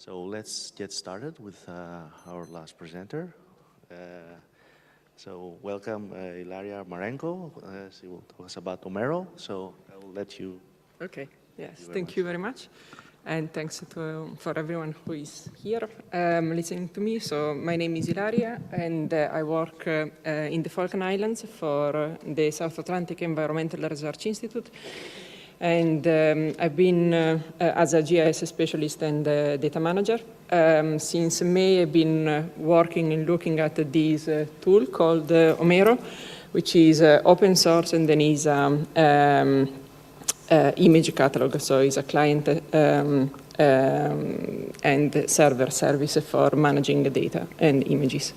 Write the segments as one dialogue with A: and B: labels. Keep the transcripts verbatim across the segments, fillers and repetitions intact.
A: So let's get started with uh, our last presenter. Uh, so welcome uh, Ilaria Marenko. Uh, she will talk us about Omero. So I will let you.
B: Okay, yes,
A: you
B: thank
A: much.
B: you very much. And thanks to, for everyone who is here um, listening to me. So my name is Ilaria, and uh, I work uh, uh, in the Falkland Islands for uh, the South Atlantic Environmental Research Institute. And um, I've been, uh, uh, as a G I S specialist and uh, data manager, um, since May I've been uh, working and looking at this uh, tool called uh, Omero, which is uh, open source and then is um, um, uh, image catalog, so it's a client um, um, and server service for managing the data and images.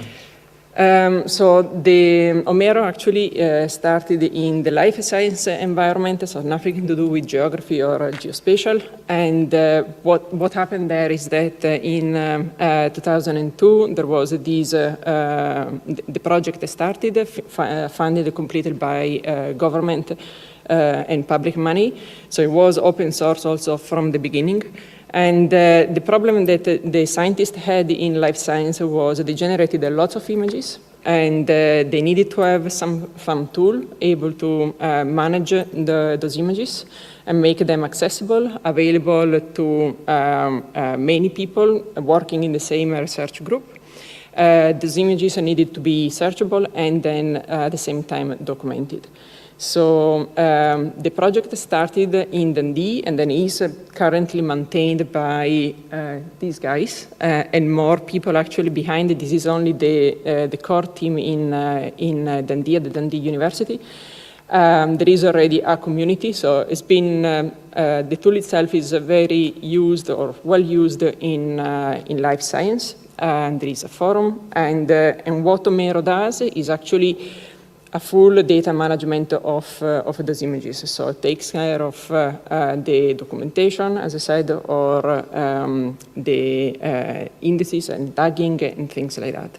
B: Um, so the Omero actually uh, started in the life science environment, so nothing to do with geography or uh, geospatial. And uh, what, what happened there is that uh, in um, uh, two thousand two, there was this, uh, uh, the project started, f funded and completed by uh, government uh, and public money. So it was open source also from the beginning. And uh, the problem that uh, the scientists had in life science was they generated a lot of images, and uh, they needed to have some, some tool able to uh, manage the, those images and make them accessible, available to um, uh, many people working in the same research group. Uh, those images needed to be searchable and then uh, at the same time documented. So um, the project started in Dundee and then is currently maintained by uh, these guys uh, and more people actually behind it. This is only the, uh, the core team in, uh, in uh, Dundee at the Dundee University. Um, there is already a community, so it's been, um, uh, the tool itself is very used or well used in, uh, in life science. And there is a forum, and, uh, and what Omero does is actually a full data management of, uh, of those images. So it takes care of uh, uh, the documentation, as I said, or um, the uh, indices and tagging and things like that.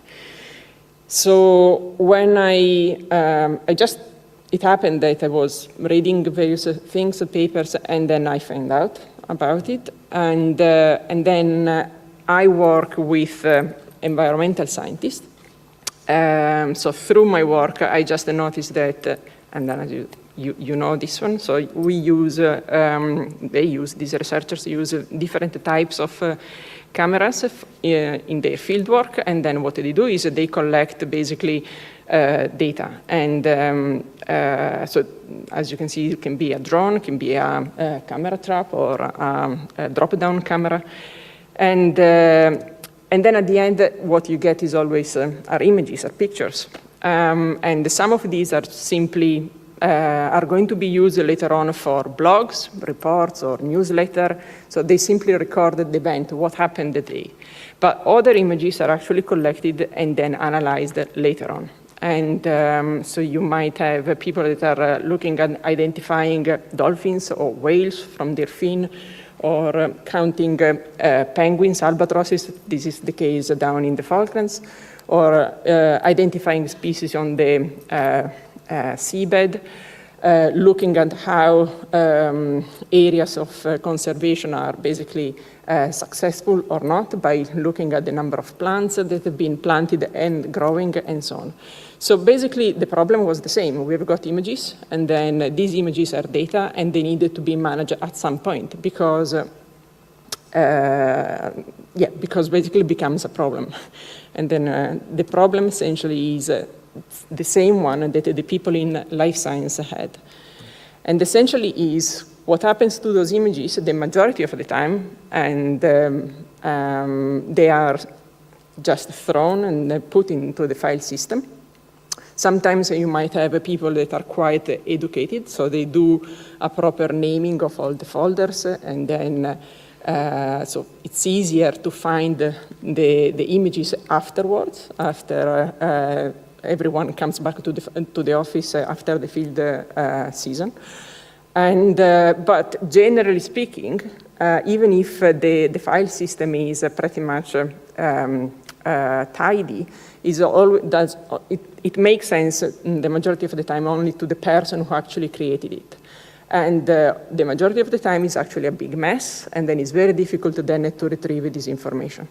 B: So when I, um, I just, it happened that I was reading various things, papers, and then I found out about it. And, uh, and then uh, I work with uh, environmental scientists. Um, so through my work, I just noticed that, uh, and then you, you, you know this one, so we use, uh, um, they use, these researchers use uh, different types of uh, cameras uh, in their fieldwork, and then what they do is they collect basically uh, data. And um, uh, so as you can see, it can be a drone, it can be a, a camera trap or a, a drop-down camera. And uh, And then at the end, what you get is always uh, are images, are pictures. Um, and some of these are simply, uh, are going to be used later on for blogs, reports, or newsletter. So they simply recorded the event, what happened that day. But other images are actually collected and then analyzed later on. And um, so you might have uh, people that are uh, looking at identifying uh, dolphins or whales from their fin, or uh, counting uh, uh, penguins, albatrosses, this is the case down in the Falklands, or uh, identifying species on the uh, uh, seabed, uh, looking at how um, areas of uh, conservation are basically uh, successful or not by looking at the number of plants that have been planted and growing and so on. So basically, the problem was the same. We've got images, and then uh, these images are data, and they needed to be managed at some point because, uh, uh, yeah, because basically it becomes a problem. And then uh, the problem essentially is uh, the same one that the people in life science had. And essentially is what happens to those images the majority of the time, and um, um, they are just thrown and put into the file system. Sometimes you might have people that are quite educated, so they do a proper naming of all the folders, and then uh, so it's easier to find the, the images afterwards, after uh, everyone comes back to the, to the office after the field uh, season. And, uh, but generally speaking, uh, even if uh, the, the file system is uh, pretty much uh, um, uh, tidy, is always, does, it, it makes sense the majority of the time only to the person who actually created it. And uh, the majority of the time is actually a big mess, and then it's very difficult to then to retrieve this information.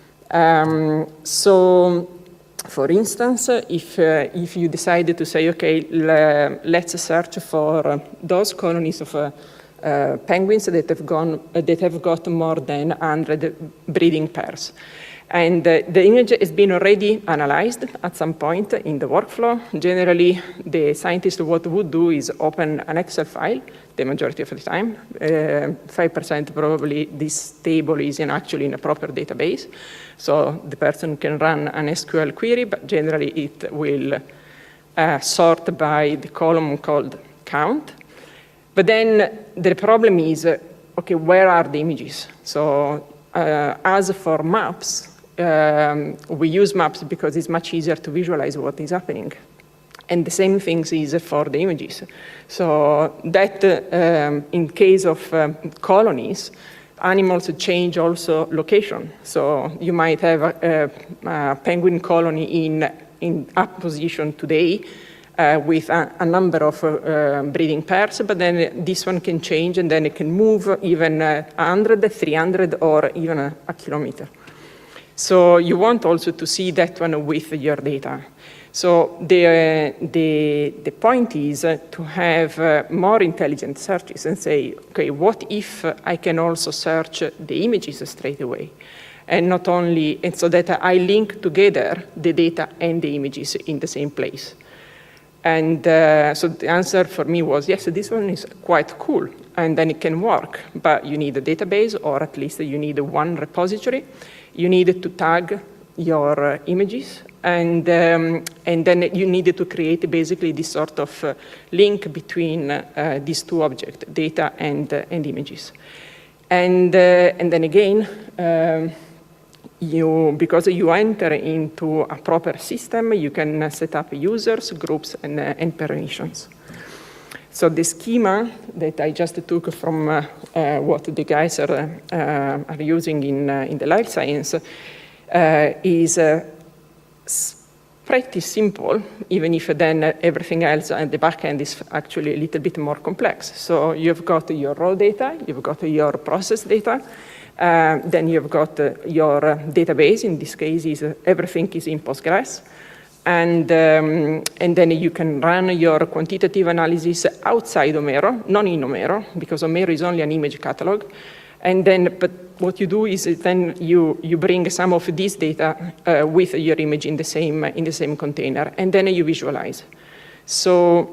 B: Um, so, for instance, if, uh, if you decided to say, okay, let's search for uh, those colonies of uh, uh, penguins that have, gone, uh, that have got more than one hundred breeding pairs. And uh, the image has been already analyzed at some point in the workflow. Generally, the scientist what would do is open an Excel file, the majority of the time. Uh, five percent probably this table is in actually in a proper database. So the person can run an S Q L query, but generally it will uh, sort by the column called count. But then the problem is, uh, okay, where are the images? So uh, as for maps, um, we use maps because it's much easier to visualize what is happening. And the same thing is for the images. So that uh, um, in case of um, colonies, animals change also location. So you might have a, a, a penguin colony in, in up position today uh, with a, a number of uh, breeding pairs, but then this one can change and then it can move even uh, one hundred, three hundred, or even a, a kilometer. So you want also to see that one with your data. So the, uh, the, the point is uh, to have uh, more intelligent searches and say, okay, what if I can also search the images straight away? And not only, and so that I link together the data and the images in the same place. And uh, so the answer for me was, yes, this one is quite cool, and then it can work, but you need a database, or at least you need one repository. You need to tag your uh, images, and, um, and then you needed to create basically this sort of uh, link between uh, these two objects, data and, uh, and images. And, uh, and then again, um, you, because you enter into a proper system, you can uh, set up users, groups, and, uh, and permissions. So the schema that I just took from uh, uh, what the guys are, uh, are using in, uh, in the life science uh, is uh, pretty simple, even if then uh, everything else at the back end is actually a little bit more complex. So you've got your raw data, you've got your process data, uh, then you've got uh, your uh, database. In this case, is uh, everything is in Postgres. And, um, and then you can run your quantitative analysis outside Omero, not in Omero, because Omero is only an image catalog. And then, but what you do is then you, you bring some of this data uh, with your image in the same, in the same container, and then you visualize. So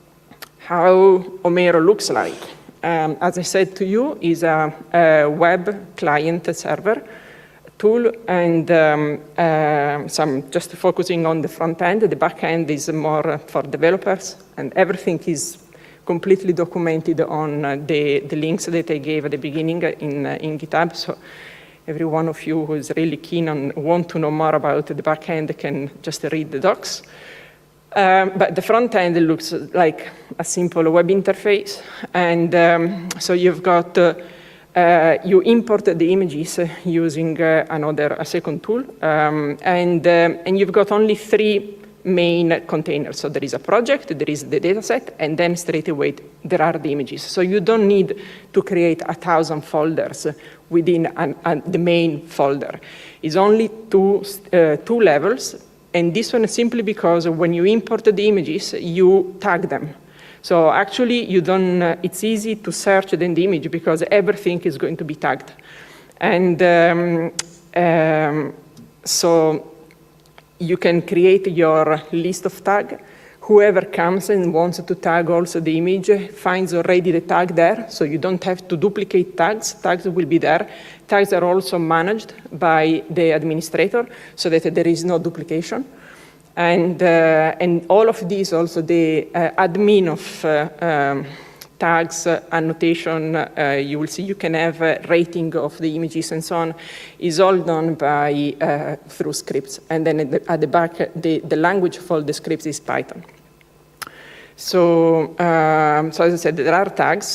B: how Omero looks like, um, as I said to you, is a, a web client server tool, and um, uh, so I'm just focusing on the front end. The back end is more for developers, and everything is completely documented on uh, the, the links that I gave at the beginning in, uh, in GitHub. So every one of you who is really keen and want to know more about the back end can just read the docs. Um, but the front end looks like a simple web interface. And um, so you've got uh, Uh, you import the images using uh, another, a second tool, um, and, um, and you've got only three main containers. So there is a project, there is the data set, and then straight away there are the images. So you don't need to create a thousand folders within an, an, the main folder. It's only two, uh, two levels, and this one is simply because when you import the images, you tag them. So actually, you don't, uh, it's easy to search then the image because everything is going to be tagged. And um, um, so you can create your list of tags. Whoever comes and wants to tag also the image finds already the tag there, so you don't have to duplicate tags. Tags will be there. Tags are also managed by the administrator so that there is no duplication. And, uh, and all of these, also the uh, admin of uh, um, tags, uh, annotation, uh, you will see you can have a rating of the images and so on, is all done by, uh, through scripts. And then at the, at the back, the, the language for the scripts is Python. So, um, so as I said, there are tags.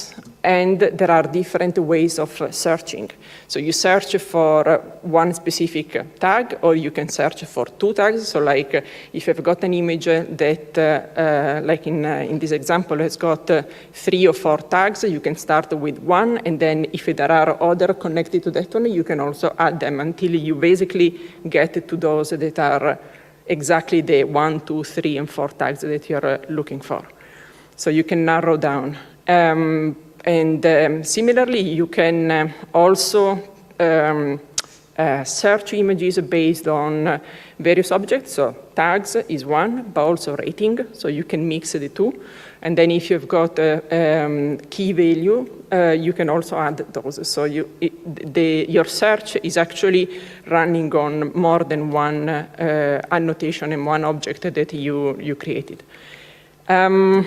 B: and there are different ways of uh, searching. So you search for uh, one specific uh, tag, or you can search for two tags. So like uh, if you've got an image uh, that, uh, uh, like in, uh, in this example, has got uh, three or four tags, you can start with one, and then if there are other connected to that one, you can also add them until you basically get to those that are exactly the one, two, three, and four tags that you're uh, looking for. So you can narrow down. Um, And um, similarly, you can uh, also um, uh, search images based on uh, various objects. So tags is one, but also rating. So you can mix the two. And then if you've got a um, key value, uh, you can also add those. So you, it, the, your search is actually running on more than one uh, annotation and one object that you, you created. Um,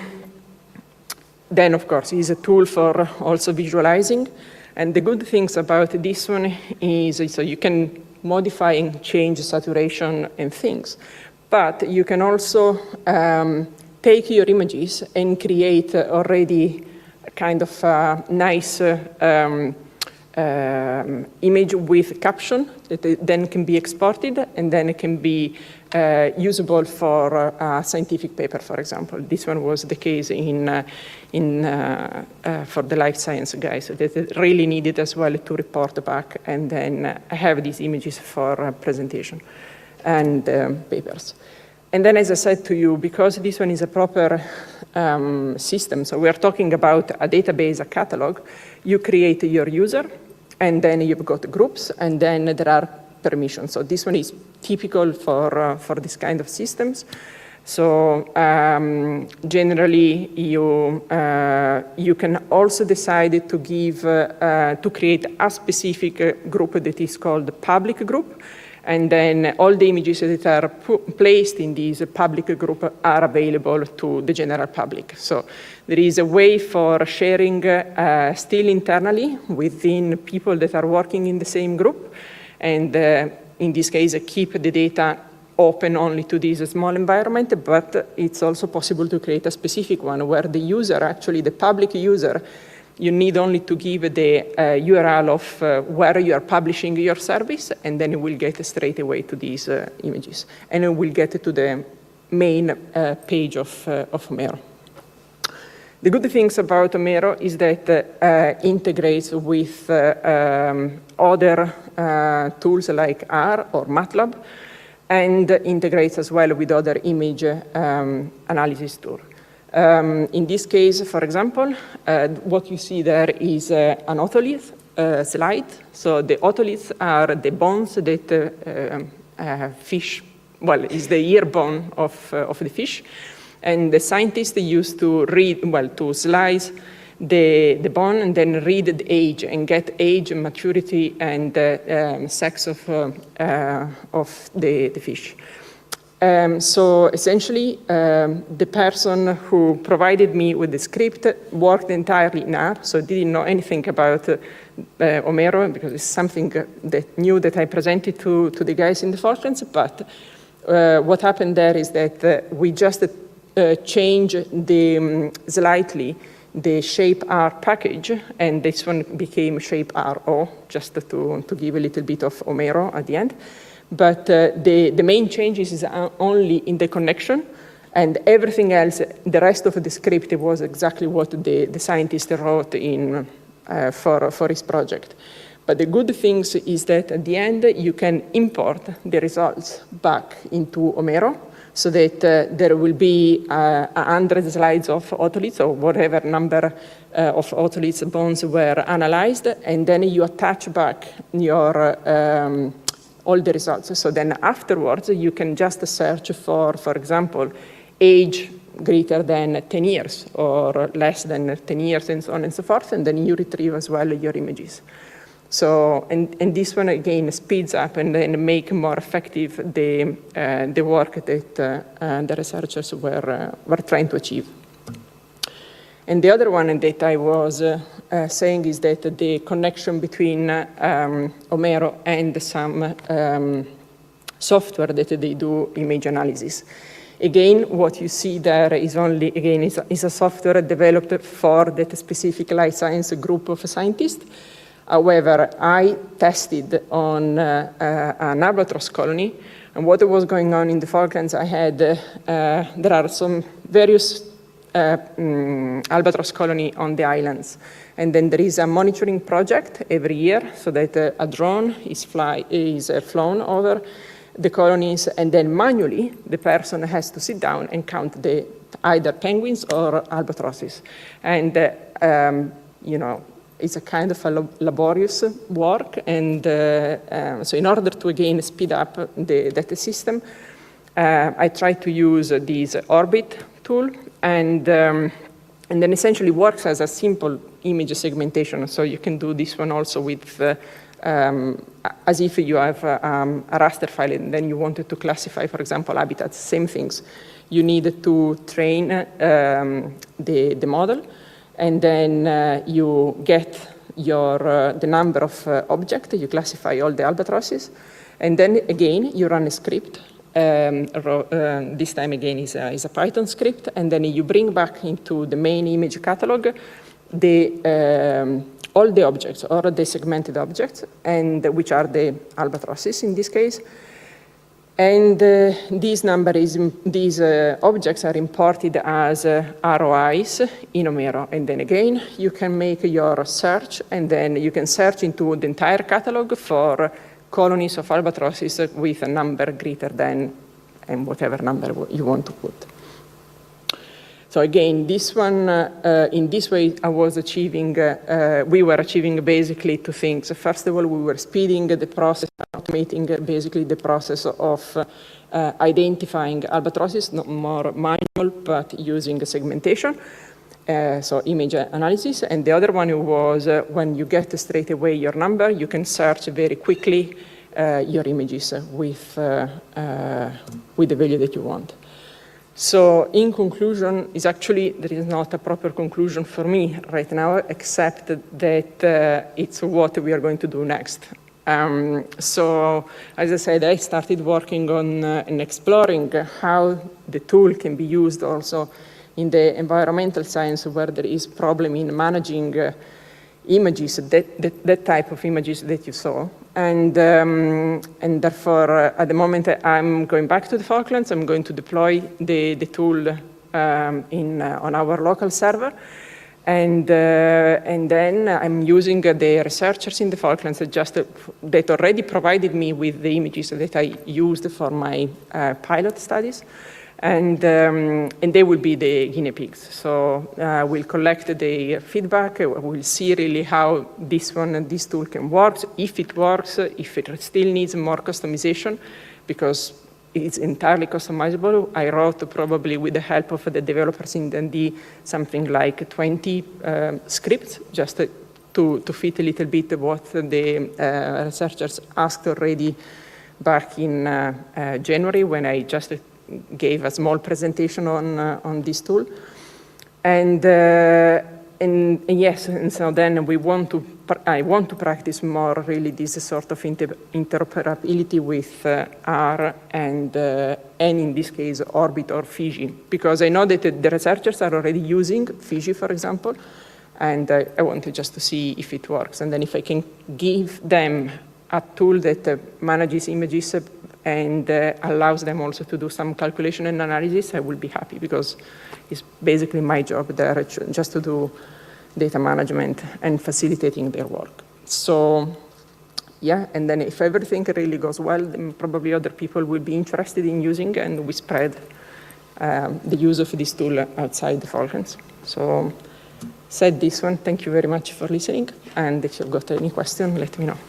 B: Then, of course, it's a tool for also visualizing. And the good things about this one is so you can modify and change saturation and things. But you can also um, take your images and create already a kind of a nice uh, um, um, image with caption that then can be exported, and then it can be uh, usable for uh, a scientific paper, for example. This one was the case in, uh, in, uh, uh, for the life science guys that really needed as well to report back and then uh, have these images for uh, presentation and um, papers. And then, as I said to you, because this one is a proper um, system, so we're talking about a database, a catalog, you create your user, and then you've got groups, and then there are permissions. So this one is typical for, uh, for this kind of systems. So um, generally, you, uh, you can also decide to give, uh, uh, to create a specific uh, group that is called the public group. And then all the images that are placed in this public group are available to the general public. So there is a way for sharing uh, still internally within people that are working in the same group. And uh, in this case, uh, keep the data open only to this small environment, but it's also possible to create a specific one where the user, actually the public user, you need only to give the uh, U R L of uh, where you are publishing your service, and then it will get straight away to these uh, images. And it will get to the main uh, page of, uh, of Omero. The good things about Omero is that it uh, integrates with uh, um, other uh, tools like R or MATLAB, and integrates as well with other image um, analysis tools. Um, in this case, for example, uh, what you see there is uh, an otolith uh, slide. So the otoliths are the bones that uh, uh, fish, well, is the ear bone of, uh, of the fish. And the scientists used to read, well, to slice the, the bone and then read the age and get age, maturity, and uh, um, sex of, uh, uh, of the, the fish. Um, so essentially, um, the person who provided me with the script worked entirely in R, so didn't know anything about uh, uh, Omero, because it's something that new that I presented to, to the guys in the Falklands. But uh, what happened there is that uh, we just uh, changed the, um, slightly the shape R package, and this one became shape R O, just to, to give a little bit of Omero at the end. But uh, the, the main changes is only in the connection, and everything else, the rest of the script was exactly what the, the scientist wrote in, uh, for, for his project. But the good things is that at the end, you can import the results back into Omero, so that uh, there will be uh, one hundred slides of otoliths, or whatever number uh, of otoliths bones were analyzed, and then you attach back your um, all the results. So then afterwards, you can just search for, for example, age greater than ten years or less than ten years, and so on and so forth, and then you retrieve as well your images. So, and, and this one again speeds up and then make more effective the, uh, the work that uh, uh, the researchers were, uh, were trying to achieve. And the other one that I was uh, uh, saying is that the connection between uh, um, Omero and some um, software that they do image analysis. Again, what you see there is only, again, is a, is a software developed for that specific life science group of scientists. However, I tested on uh, uh, an albatross colony, and what was going on in the Falklands, I had, uh, uh, there are some various uh, um, albatross colony on the islands. And then there is a monitoring project every year so that uh, a drone is, fly, is uh, flown over the colonies, and then manually the person has to sit down and count the either penguins or albatrosses. And, uh, um, you know, it's a kind of a laborious work. And uh, um, so in order to, again, speed up the data system, uh, I try to use uh, this Orbit tool, and, um, and then essentially works as a simple image segmentation. So you can do this one also with uh, Um, as if you have uh, um, a raster file and then you wanted to classify, for example, habitats, same things. You need to train um, the, the model, and then uh, you get your, uh, the number of uh, objects, you classify all the albatrosses, and then again, you run a script. Um, uh, this time again is a, is a Python script, and then you bring back into the main image catalog the um, all the objects, or the segmented objects, and which are the albatrosses in this case. And uh, these number is, these uh, objects are imported as uh, R O Is in Omero. And then again, you can make your search, and then you can search into the entire catalog for colonies of albatrosses with a number greater than, and whatever number you want to put. So again, this one, uh, uh, in this way, I was achieving, uh, uh, we were achieving basically two things. First of all, we were speeding the process, automating basically the process of uh, uh, identifying albatrosses, not more manual, but using segmentation, uh, so image analysis. And the other one was uh, when you get straight away your number, you can search very quickly uh, your images with, uh, uh, with the value that you want. So in conclusion, is actually, there is not a proper conclusion for me right now, except that uh, it's what we are going to do next. Um, so as I said, I started working on uh, and exploring how the tool can be used also in the environmental science, where there is problem in managing uh, images, that, that, that type of images that you saw. And, um, and therefore, uh, at the moment, I'm going back to the Falklands. I'm going to deploy the, the tool um, in, uh, on our local server. And, uh, and then I'm using uh, the researchers in the Falklands that, just, uh, that already provided me with the images that I used for my uh, pilot studies. And, um, and they will be the guinea pigs. So uh, we'll collect the feedback, we'll see really how this one, this tool can work, if it works, if it still needs more customization, because it's entirely customizable. I wrote probably with the help of the developers in D and D something like twenty um, scripts, just to, to fit a little bit what the uh, researchers asked already back in uh, uh, January, when I just gave a small presentation on, uh, on this tool. And, uh, and, and yes, and so then we want to, I want to practice more really this sort of inter interoperability with uh, R and, uh, and in this case, Orbit or Fiji, because I know that the researchers are already using Fiji, for example, and uh, I wanted just to see if it works. And then if I can give them a tool that uh, manages images uh, and uh, allows them also to do some calculation and analysis, I will be happy, because it's basically my job there, just to do data management and facilitating their work. So yeah, and then if everything really goes well, then probably other people will be interested in using, and we spread um, the use of this tool outside the Falklands. So said this one, thank you very much for listening, and if you've got any question, let me know.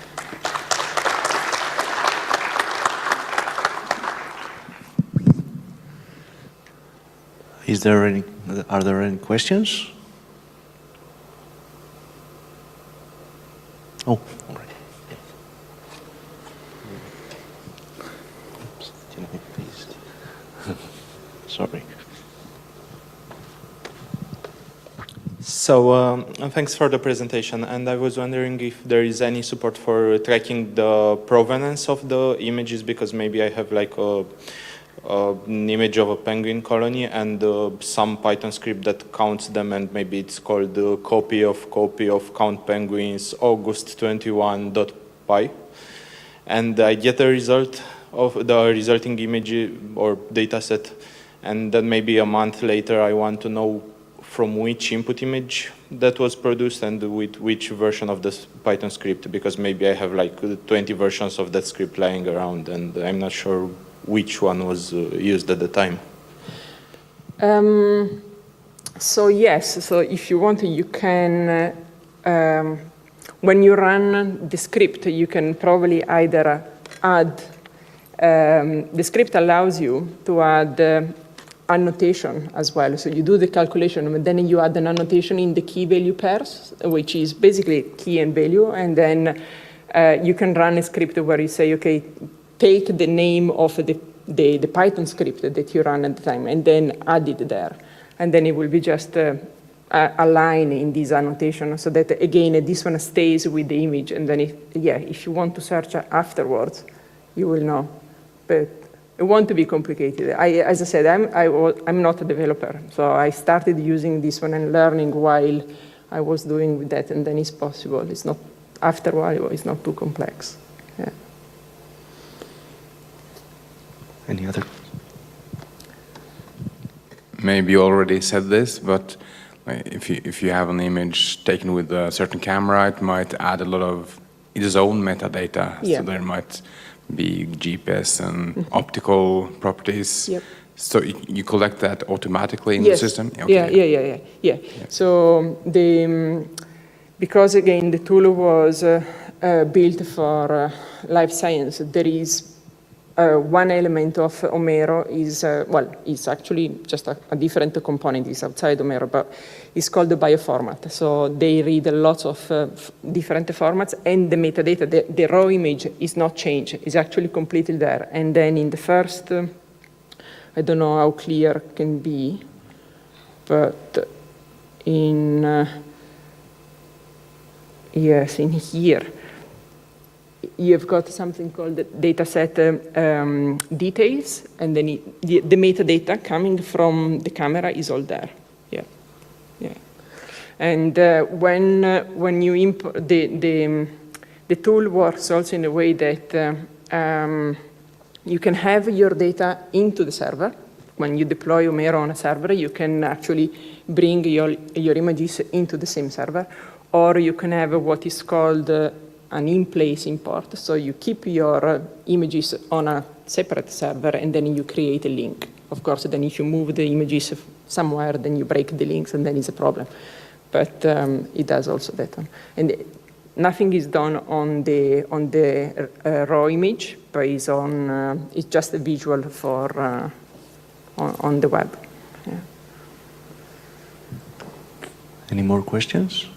A: Is there any, are there any questions? Oh, all right. Oops, can I please? Sorry.
C: So um, thanks for the presentation, and I was wondering if there is any support for tracking the provenance of the images, because maybe I have like a uh, an image of a penguin colony and uh, some Python script that counts them, and maybe it's called uh, copy of copy of count penguins August twenty-one dot py. And I get the result of the resulting image or data set, and then maybe a month later I want to know from which input image that was produced and with which version of this Python script, because maybe I have like twenty versions of that script lying around and I'm not sure which one was uh, used at the time.
B: Um, so yes, so if you want, you can, uh, um, when you run the script, you can probably either add, um, the script allows you to add uh, annotation as well. So you do the calculation, and then you add an annotation in the key value pairs, which is basically key and value, and then uh, you can run a script where you say, okay, take the name of the, the, the Python script that you run at the time, and then add it there. And then it will be just uh, a, a line in this annotation, so that, again, this one stays with the image, and then, if, yeah, if you want to search afterwards, you will know. But it won't be complicated. I, as I said, I'm, I, I'm not a developer, so I started using this one and learning while I was doing with that, and then it's possible. It's not, after a while, it's not too complex. Yeah.
A: Any other?
D: Maybe you already said this, but if you, if you have an image taken with a certain camera, it might add a lot of its own metadata.
B: Yeah.
D: So there might be G P S and mm-hmm. optical properties.
B: Yep.
D: So you, you collect that automatically in
B: Yes.
D: the system? Okay.
B: Yeah, yeah, yeah, yeah, yeah. yeah. So the, um, because again, the tool was uh, uh, built for uh, life science, there is uh, one element of Omero is, uh, well, it's actually just a, a different component, it's outside Omero, but it's called the bioformat. So they read lots of uh, different formats, and the metadata, the, the raw image is not changed, it's actually completely there. And then in the first, uh, I don't know how clear it can be, but in, uh, yes, in here, you've got something called dataset um, details, and then it, the, the metadata coming from the camera is all there. Yeah, yeah. And uh, when uh, when you import the the the tool works also in a way that uh, um, you can have your data into the server. When you deploy Omero on a server, you can actually bring your your images into the same server, or you can have what is called uh, an in-place import. So you keep your uh, images on a separate server, and then you create a link. Of course, then if you move the images somewhere, then you break the links, and then it's a problem. But um, it does also that one. And nothing is done on the on the uh, raw image, but it's on. Uh, it's just a visual for uh, on, on the web. Yeah.
A: Any more questions?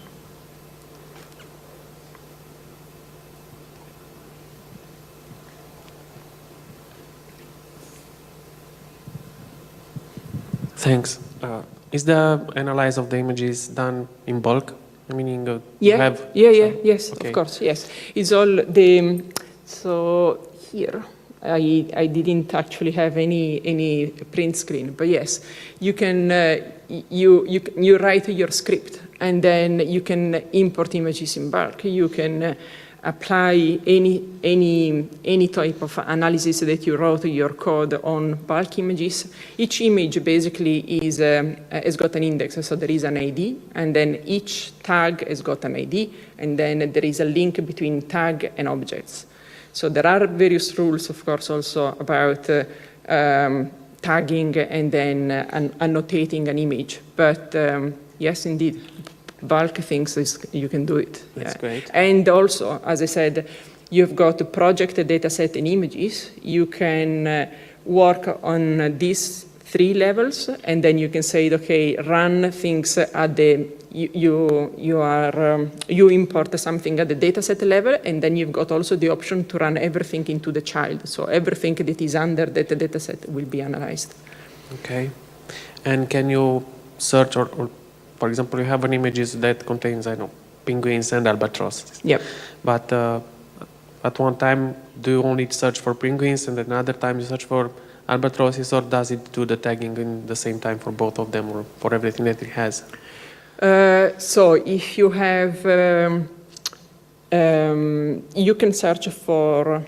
E: Thanks. Uh, is the analysis of the images done in bulk? Meaning, uh,
B: yeah,
E: you have
B: yeah, yeah,
E: some,
B: yes,
E: okay.
B: Of course, yes. It's all the. So here, I I didn't actually have any any print screen, but yes, you can uh, you you you write your script, and then you can import images in bulk. You can Uh, apply any, any, any type of analysis that you wrote your code on bulk images. Each image basically is, um, has got an index, so there is an I D, and then each tag has got an I D, and then there is a link between tag and objects. So there are various rules, of course, also about uh, um, tagging and then uh, an, annotating an image, but um, yes, indeed. Bulk things, is, you can do it.
E: That's
B: yeah.
E: great.
B: And also, as I said, you've got a project, a data set, and images. You can uh, work on uh, these three levels, and then you can say, okay, run things at the, you, you, you, are, um, you import something at the data set level, and then you've got also the option to run everything into the child. So everything that is under that data set will be analyzed.
E: Okay. And can you search or, or for example, you have an image that contains, I know, penguins and albatrosses.
B: Yep.
E: But uh, at one time, do you only search for penguins, and at another time you search for albatrosses, or does it do the tagging in the same time for both of them or for everything that it has?
B: Uh, so if you have, um, um, you can search for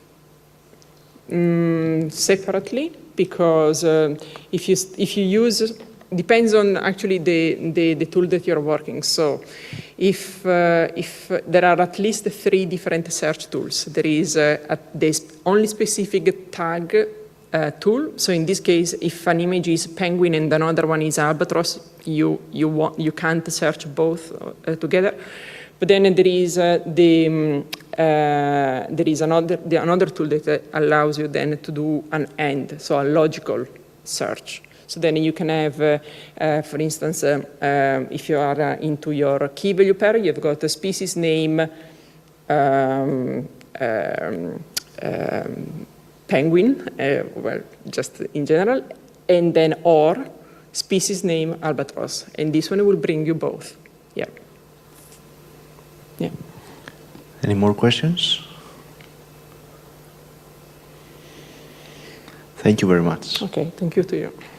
B: um, separately, because uh, if you if you use, depends on actually the, the, the tool that you're working. So if, uh, if there are at least three different search tools, there is uh, a, the only specific tag uh, tool. So in this case, if an image is penguin and another one is albatross, you, you, want, you can't search both uh, together. But then there is uh, the um, uh, there is another the, another tool that uh, allows you then to do an AND, so a logical search. So then you can have, uh, uh, for instance, uh, um, if you are uh, into your key value pair, you've got a species name um, um, um, penguin, uh, well, just in general, and then or species name albatross, and this one will bring you both. Yeah. Yeah.
A: Any more questions? Thank you very much.
B: Okay. Thank you to you.